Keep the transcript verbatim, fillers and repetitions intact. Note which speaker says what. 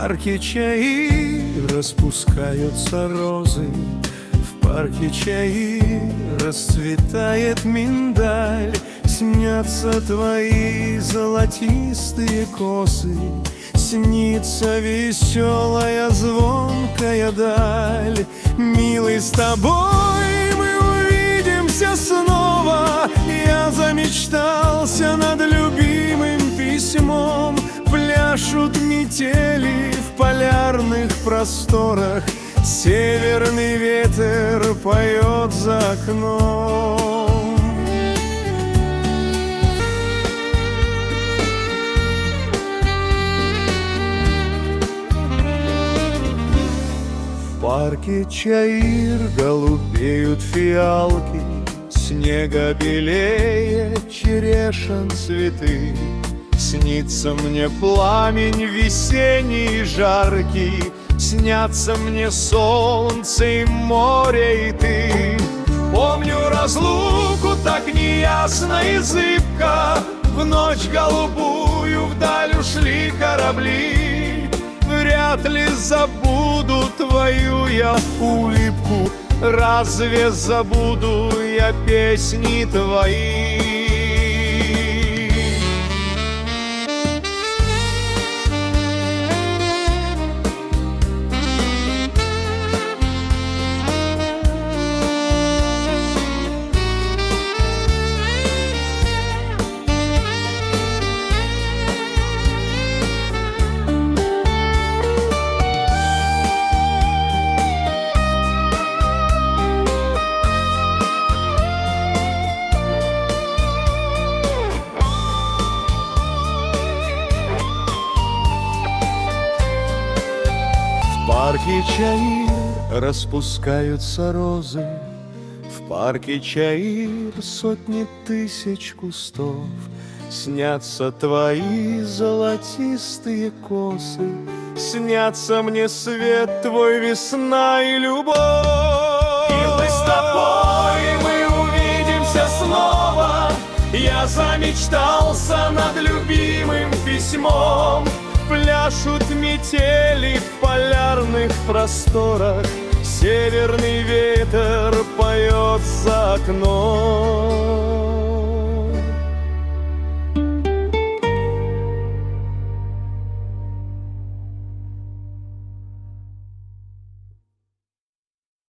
Speaker 1: парке чаи распускаются розы, в парке чаи расцветает миндаль. Снятся твои золотистые косы, снится веселая звонкая даль. Милый, с тобой мы увидимся снова. Я замечтался над любимым письмом. Пляшут метели в полярных просторах, северный ветер поет за окном. В парке Чаир голубеют фиалки, снега белее черешен цветы. Снится мне пламень весенний жаркий, снятся мне солнце и море и ты. Помню разлуку так неясно и зыбко, в ночь голубую вдаль ушли корабли. Вряд ли забуду твою я улыбку, разве забуду я песни твои? В парке Чаир распускаются розы, в парке Чаир сотни тысяч кустов. Снятся твои золотистые косы, снятся мне свет твой, весна и любовь. Милый, с тобой мы увидимся снова. Я замечтался над любимым письмом. Пляшут метели в полярных просторах, северный ветер поет за окном.